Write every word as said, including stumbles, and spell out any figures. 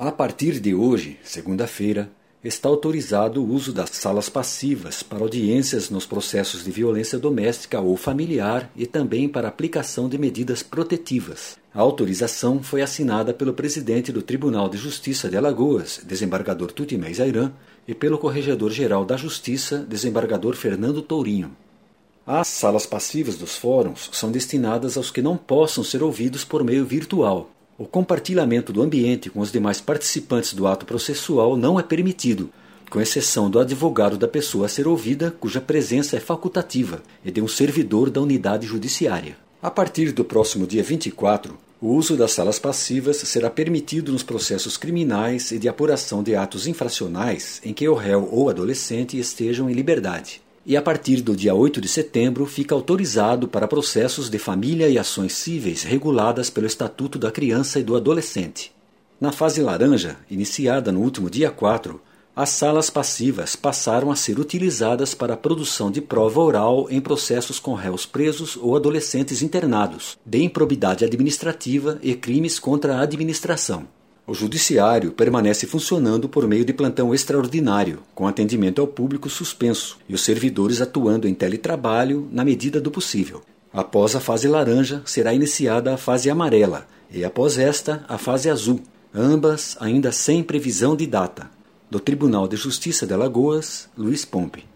A partir de hoje, segunda-feira, está autorizado o uso das salas passivas para audiências nos processos de violência doméstica ou familiar e também para aplicação de medidas protetivas. A autorização foi assinada pelo presidente do Tribunal de Justiça de Alagoas, desembargador Tutimés Ayran, e pelo Corregedor-Geral da Justiça, desembargador Fernando Tourinho. As salas passivas dos fóruns são destinadas aos que não possam ser ouvidos por meio virtual. O compartilhamento do ambiente com os demais participantes do ato processual não é permitido, com exceção do advogado da pessoa a ser ouvida, cuja presença é facultativa, e de um servidor da unidade judiciária. A partir do próximo dia vinte e quatro, o uso das salas passivas será permitido nos processos criminais e de apuração de atos infracionais em que o réu ou adolescente estejam em liberdade. E a partir do dia oito de setembro fica autorizado para processos de família e ações cíveis reguladas pelo Estatuto da Criança e do Adolescente. Na fase laranja, iniciada no último dia quatro, as salas passivas passaram a ser utilizadas para a produção de prova oral em processos com réus presos ou adolescentes internados, de improbidade administrativa e crimes contra a administração. O judiciário permanece funcionando por meio de plantão extraordinário, com atendimento ao público suspenso, e os servidores atuando em teletrabalho na medida do possível. Após a fase laranja, será iniciada a fase amarela, e após esta, a fase azul, ambas ainda sem previsão de data. Do Tribunal de Justiça de Alagoas, Luiz Pompe.